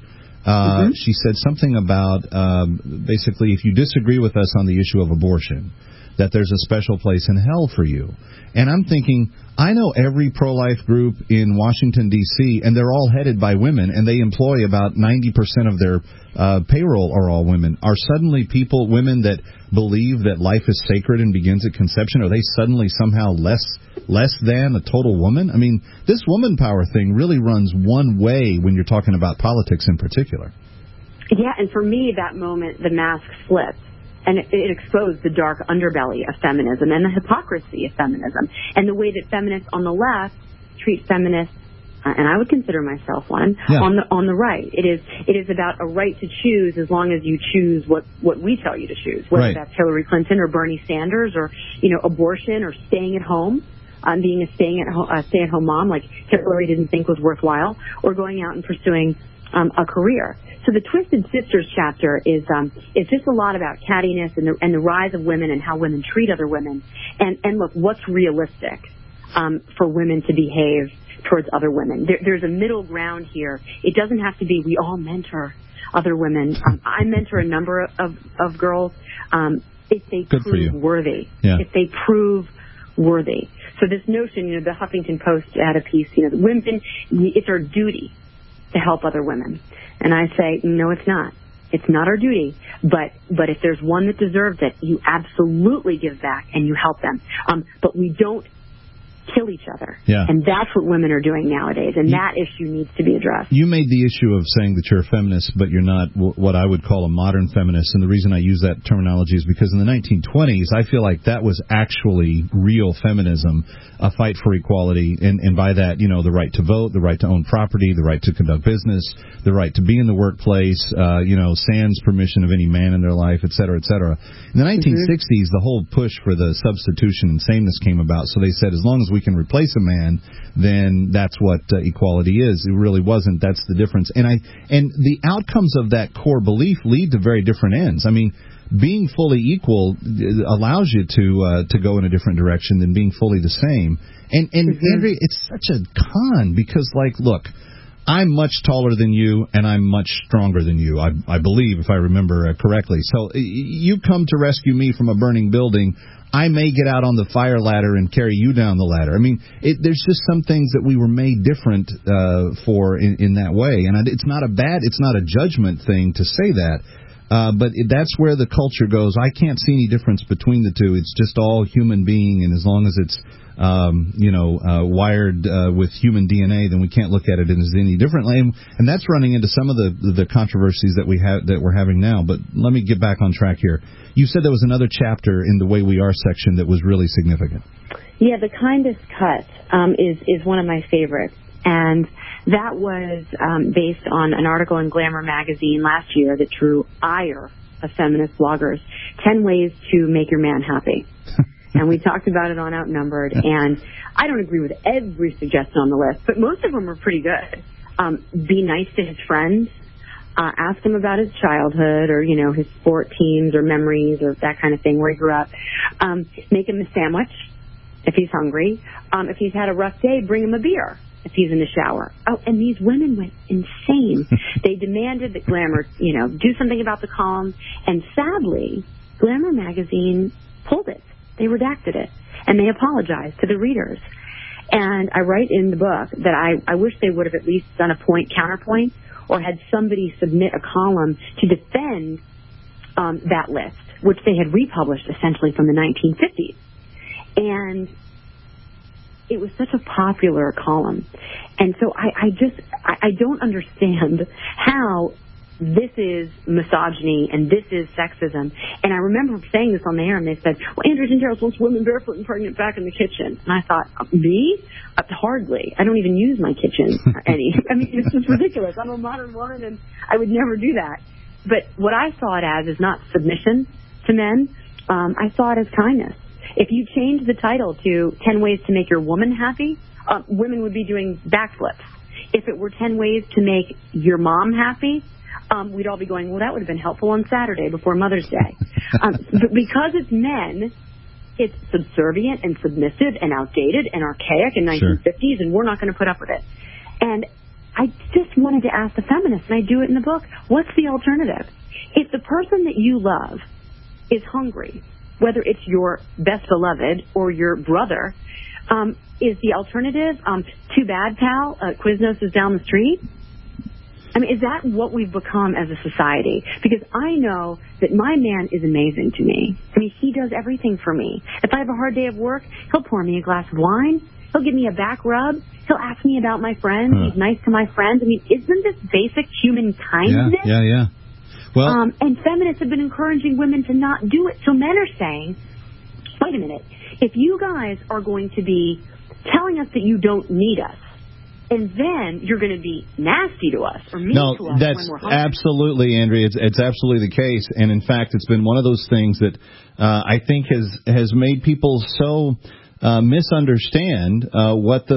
She said something about basically, if you disagree with us on the issue of abortion, that there's a special place in hell for you. And I'm thinking, I know every pro-life group in Washington, D.C., and they're all headed by women, and they employ about 90% of their payroll are all women. Are suddenly women that believe that life is sacred and begins at conception, are they suddenly somehow less than a total woman? I mean, this woman power thing really runs one way when you're talking about politics in particular. Yeah, and for me, that moment, the mask flipped. And it exposed the dark underbelly of feminism and the hypocrisy of feminism and the way that feminists on the left treat feminists, and I would consider myself one, on the right. It is about a right to choose as long as you choose what we tell you to choose, whether that's Hillary Clinton or Bernie Sanders or abortion or staying at home. Being a stay-at-home mom, like Hillary didn't think was worthwhile, or going out and pursuing a career. So the Twisted Sisters chapter is just a lot about cattiness and the rise of women and how women treat other women. And look, what's realistic for women to behave towards other women? There's a middle ground here. It doesn't have to be we all mentor other women. I mentor a number of girls if they prove worthy. Yeah. If they prove worthy. So this notion, the Huffington Post had a piece, women, it's our duty to help other women. And I say, no, it's not. It's not our duty. But if there's one that deserves it, you absolutely give back and you help them. But we don't kill each other. Yeah. And that's what women are doing nowadays, and that issue needs to be addressed. You made the issue of saying that you're a feminist, but you're not what I would call a modern feminist, and the reason I use that terminology is because in the 1920s, I feel like that was actually real feminism, a fight for equality, and by that, the right to vote, the right to own property, the right to conduct business, the right to be in the workplace, sans permission of any man in their life, et cetera, et cetera. In the 1960s, the whole push for the substitution and sameness came about, so they said as long as we can replace a man, then that's what equality is. It really wasn't. That's the difference. And the outcomes of that core belief lead to very different ends. I mean, being fully equal allows you to go in a different direction than being fully the same. And Andrea, it's such a con because, look, I'm much taller than you, and I'm much stronger than you, I believe, if I remember correctly. So you come to rescue me from a burning building, I may get out on the fire ladder and carry you down the ladder. I mean, there's just some things that we were made different for in that way. And it's not a judgment thing to say that. But that's where the culture goes. I can't see any difference between the two. It's just all human being, and as long as it's wired with human DNA, then we can't look at it as any differently. And that's running into some of the controversies that we're having now. But let me get back on track here. You said there was another chapter in the Way We Are section that was really significant. Yeah, The Kindest Cut is one of my favorites. And that was based on an article in Glamour magazine last year that drew ire of feminist bloggers, 10 ways to make your man happy. And we talked about it on Outnumbered. And I don't agree with every suggestion on the list, but most of them are pretty good. Be nice to his friends. Ask him about his childhood or, his sport teams or memories or that kind of thing where he grew up. Make him a sandwich if he's hungry. If he's had a rough day, bring him a beer if he's in the shower. Oh, and these women went insane. They demanded that Glamour, do something about the column. And sadly, Glamour magazine pulled it. They redacted it. And they apologized to the readers. And I write in the book that I wish they would have at least done a counterpoint, or had somebody submit a column to defend that list, which they had republished essentially from the 1950s. And it was such a popular column. And so I don't understand how this is misogyny and this is sexism. And I remember saying this on the air, and they said, well, Andrea Gentile wants women barefoot and pregnant back in the kitchen. And I thought, me? Hardly. I don't even use my kitchen any. I mean, it's just ridiculous. I'm a modern woman, and I would never do that. But what I saw it as is not submission to men. I saw it as kindness. If you change the title to 10 Ways to Make Your Woman Happy, women would be doing backflips. If it were 10 ways to make your mom happy, we'd all be going, well, that would have been helpful on Saturday before Mother's Day. But because it's men, it's subservient and submissive and outdated and archaic in 1950s, and we're not going to put up with it. And I just wanted to ask the feminists, and I do it in the book, what's the alternative? If the person that you love is hungry, whether it's your best beloved or your brother, is the alternative, too bad, pal, Quiznos is down the street? I mean, is that what we've become as a society? Because I know that my man is amazing to me. I mean, he does everything for me. If I have a hard day of work, he'll pour me a glass of wine. He'll give me a back rub. He'll ask me about my friends. He's nice to my friends. I mean, isn't this basic human kindness? Yeah. Well, and feminists have been encouraging women to not do it. So men are saying, wait a minute, if you guys are going to be telling us that you don't need us, and then you're going to be nasty to us or mean to us when we're hungry. No, that's absolutely, Andrea. It's absolutely the case. And, in fact, it's been one of those things that I think has made people so misunderstand what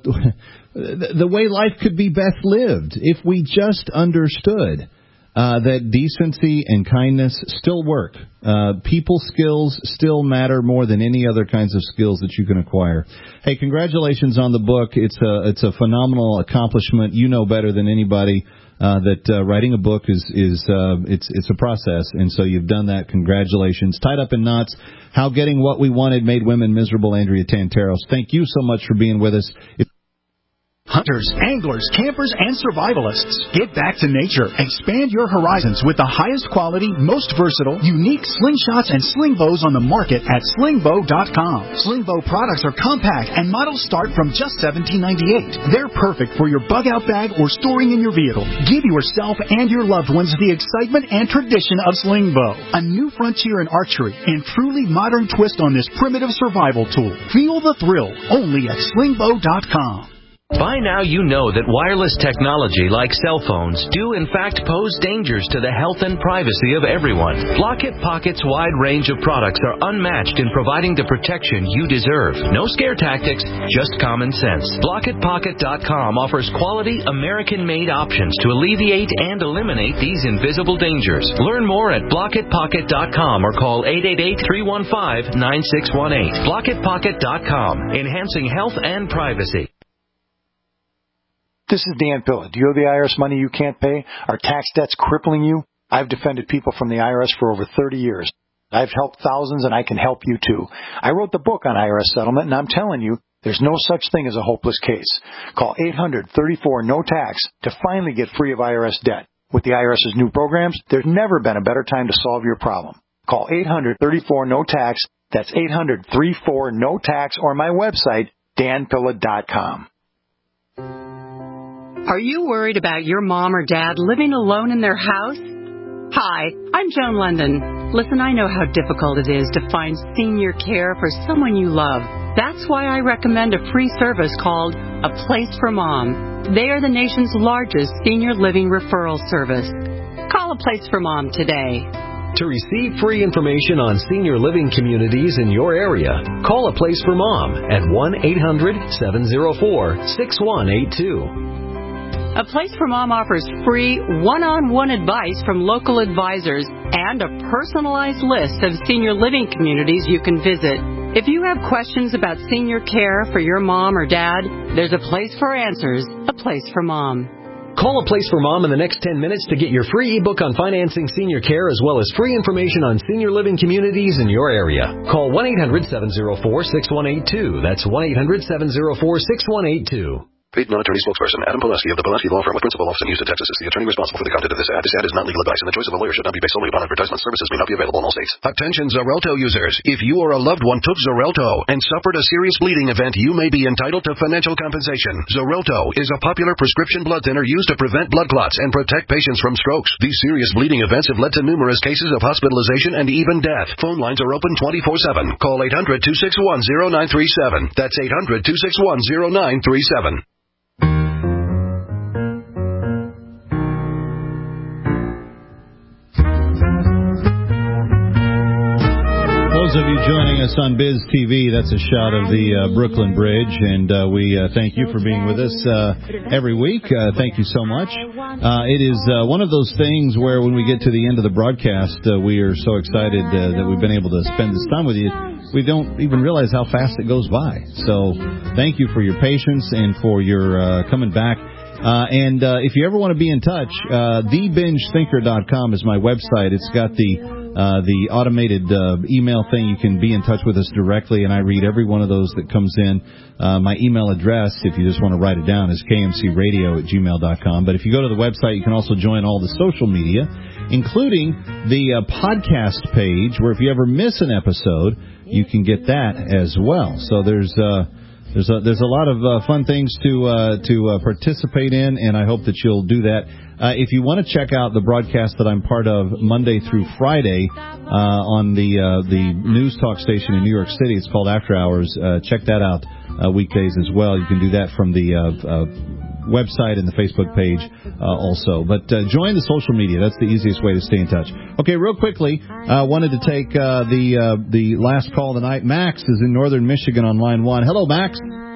the way life could be best lived if we just understood that decency and kindness still work. People skills still matter more than any other kinds of skills that you can acquire. Hey, congratulations on the book. It's a phenomenal accomplishment. You know better than anybody that writing a book is it's a process, and so you've done that. Congratulations. Tied Up in Knots: How Getting What We Wanted Made Women Miserable. Andrea Tantaros, thank you so much for being with us. Hunters, anglers, campers, and survivalists. Get back to nature. Expand your horizons with the highest quality, most versatile, unique slingshots and sling bows on the market at slingbow.com. Slingbow products are compact and models start from just $17.98. They're perfect for your bug out bag or storing in your vehicle. Give yourself and your loved ones the excitement and tradition of Slingbow, a new frontier in archery and truly modern twist on this primitive survival tool. Feel the thrill only at slingbow.com. By now you know that wireless technology like cell phones do in fact pose dangers to the health and privacy of everyone. Blockit Pocket's wide range of products are unmatched in providing the protection you deserve. No scare tactics, just common sense. BlockitPocket.com offers quality American-made options to alleviate and eliminate these invisible dangers. Learn more at BlockitPocket.com or call 888-315-9618. BlockitPocket.com, enhancing health and privacy. This is Dan Pilla. Do you owe the IRS money you can't pay? Are tax debts crippling you? I've defended people from the IRS for over 30 years. I've helped thousands, and I can help you too. I wrote the book on IRS settlement, and I'm telling you, there's no such thing as a hopeless case. Call 800-34-NO-TAX to finally get free of IRS debt. With the IRS's new programs, there's never been a better time to solve your problem. Call 800-34-NO-TAX. That's 800-34-NO-TAX, or my website, danpilla.com. Are you worried about your mom or dad living alone in their house? Hi, I'm Joan London. Listen, I know how difficult it is to find senior care for someone you love. That's why I recommend a free service called A Place for Mom. They are the nation's largest senior living referral service. Call A Place for Mom today. To receive free information on senior living communities in your area, call A Place for Mom at 1-800-704-6182. A Place for Mom offers free one-on-one advice from local advisors and a personalized list of senior living communities you can visit. If you have questions about senior care for your mom or dad, there's a place for answers, A Place for Mom. Call A Place for Mom in the next 10 minutes to get your free ebook on financing senior care as well as free information on senior living communities in your area. Call 1-800-704-6182. That's 1-800-704-6182. Paid non-attorney spokesperson Adam Pileski of the Pileski Law Firm with principal office in Houston, Texas is the attorney responsible for the content of this ad. This ad is not legal advice, and the choice of a lawyer should not be based solely upon advertisement. Services may not be available in all states. Attention Xarelto users. If you or a loved one took Xarelto and suffered a serious bleeding event, you may be entitled to financial compensation. Xarelto is a popular prescription blood thinner used to prevent blood clots and protect patients from strokes. These serious bleeding events have led to numerous cases of hospitalization and even death. Phone lines are open 24/7. Call 800-261-0937. That's 800-261-0937. Those of you joining us on Biz TV, that's a shot of the Brooklyn Bridge, and we thank you for being with us every week. Thank you so much. It is one of those things where when we get to the end of the broadcast, we are so excited that we've been able to spend this time with you. We don't even realize how fast it goes by. So thank you for your patience and for your coming back. And if you ever want to be in touch, TheBingeThinker.com is my website. It's got the automated email thing. You can be in touch with us directly, and I read every one of those that comes in. My email address, if you just want to write it down, is kmcradio@gmail.com. But if you go to the website, you can also join all the social media, including the podcast page, where if you ever miss an episode, you can get that as well. So there's a lot of fun things to participate in, and I hope that you'll do that. If you want to check out the broadcast that I'm part of Monday through Friday on the news talk station in New York City, it's called After Hours. Check that out weekdays as well. You can do that from the website and the Facebook page also. But join the social media. That's the easiest way to stay in touch. Okay, real quickly, wanted to take the last call of the night. Max is in northern Michigan on line 1. Hello, Max.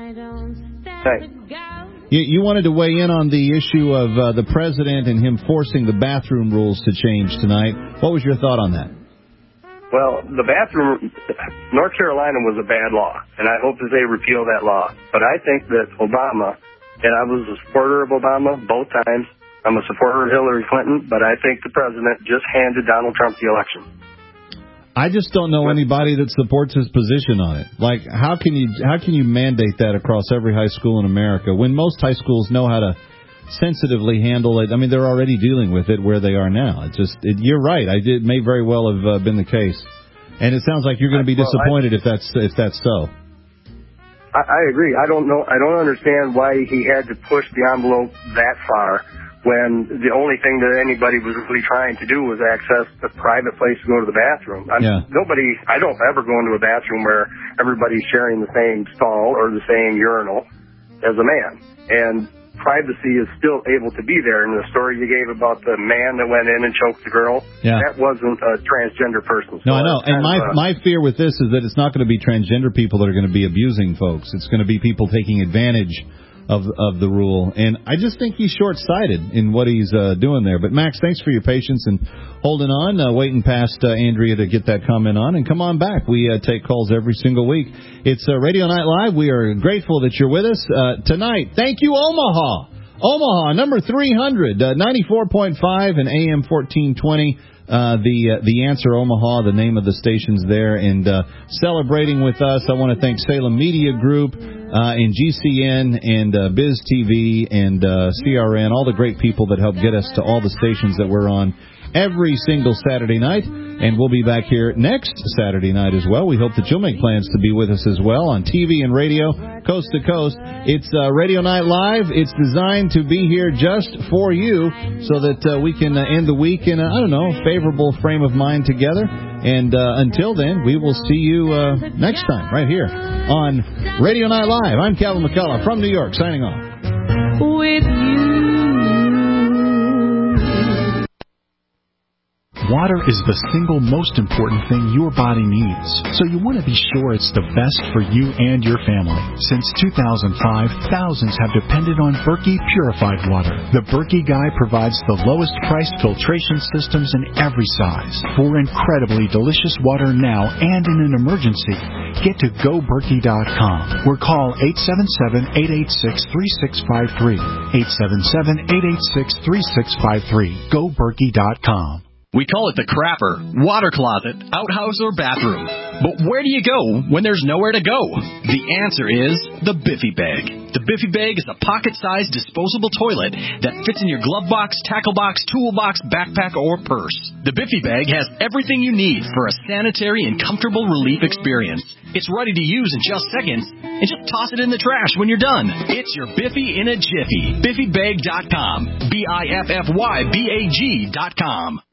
Hey. You wanted to weigh in on the issue of the president and him forcing the bathroom rules to change tonight. What was your thought on that? Well, North Carolina was a bad law, and I hope that they repeal that law. But I think that Obama, and I was a supporter of Obama both times. I'm a supporter of Hillary Clinton, but I think the president just handed Donald Trump the election. I just don't know anybody that supports his position on it. Like, how can you mandate that across every high school in America when most high schools know how to sensitively handle it? I mean, they're already dealing with it where they are now. You're right. It may very well have been the case, and it sounds like you're going to be disappointed if that's so. I agree. I don't understand why he had to push the envelope that far when the only thing that anybody was really trying to do was access a private place to go to the bathroom. I don't ever go into a bathroom where everybody's sharing the same stall or the same urinal as a man. And privacy is still able to be there. And the story you gave about the man that went in and choked the girl, that wasn't a transgender person. No, I know. And my fear with this is that it's not going to be transgender people that are going to be abusing folks. It's going to be people taking advantage of the rule. And I just think he's short-sighted in what he's doing there. But, Max, thanks for your patience and holding on, waiting past Andrea to get that comment on. And come on back. We take calls every single week. It's Radio Night Live. We are grateful that you're with us tonight. Thank you, Omaha. Omaha, number 300, 94.5 and AM 1420. The Answer Omaha, the name of the station's there, and celebrating with us. I want to thank Salem Media Group and GCN and Biz TV and CRN, all the great people that help get us to all the stations that we're on every single Saturday night. And we'll be back here next Saturday night as well. We hope that you'll make plans to be with us as well on TV and radio, coast to coast. It's Radio Night Live. It's designed to be here just for you so that we can end the week in a favorable frame of mind together. And until then, we will see you next time right here on Radio Night Live. I'm Calvin McCullough from New York, signing off. With you. Water is the single most important thing your body needs, so you want to be sure it's the best for you and your family. Since 2005, thousands have depended on Berkey purified water. The Berkey Guy provides the lowest priced filtration systems in every size. For incredibly delicious water now and in an emergency, get to GoBerkey.com or call 877-886-3653. 877-886-3653. GoBerkey.com. We call it the crapper, water closet, outhouse, or bathroom. But where do you go when there's nowhere to go? The answer is the Biffy Bag. The Biffy Bag is a pocket-sized disposable toilet that fits in your glove box, tackle box, toolbox, backpack, or purse. The Biffy Bag has everything you need for a sanitary and comfortable relief experience. It's ready to use in just seconds, and just toss it in the trash when you're done. It's your Biffy in a jiffy. BiffyBag.com. BiffyBag.com.